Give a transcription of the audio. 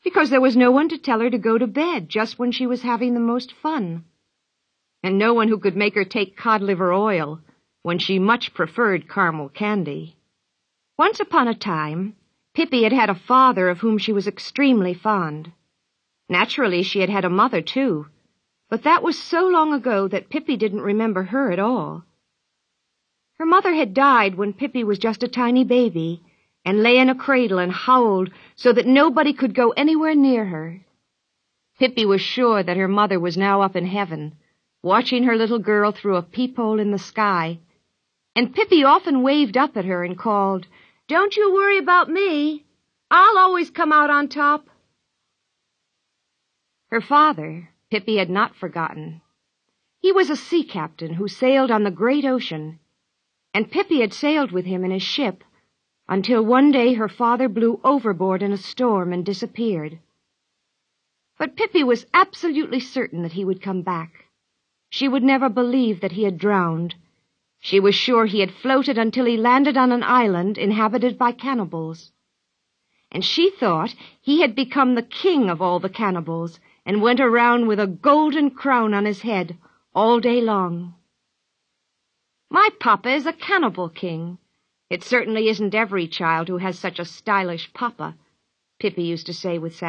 because there was no one to tell her to go to bed just when she was having the most fun, and no one who could make her take cod-liver oil when she much preferred caramel candy. Once upon a time, Pippi had had a father of whom she was extremely fond. Naturally, she had had a mother, too, but that was so long ago that Pippi didn't remember her at all. Her mother had died when Pippi was just a tiny baby, and lay in a cradle and howled so that nobody could go anywhere near her. Pippi was sure that her mother was now up in heaven, watching her little girl through a peephole in the sky, and Pippi often waved up at her and called, "Don't you worry about me. I'll always come out on top." Her father, Pippi had not forgotten. He was a sea captain who sailed on the great ocean, and Pippi had sailed with him in his ship until one day her father blew overboard in a storm and disappeared. But Pippi was absolutely certain that he would come back. She would never believe that he had drowned. She was sure he had floated until he landed on an island inhabited by cannibals. And she thought he had become the king of all the cannibals and went around with a golden crown on his head all day long. "My papa is a cannibal king. It certainly isn't every child who has such a stylish papa," Pippi used to say with satisfaction.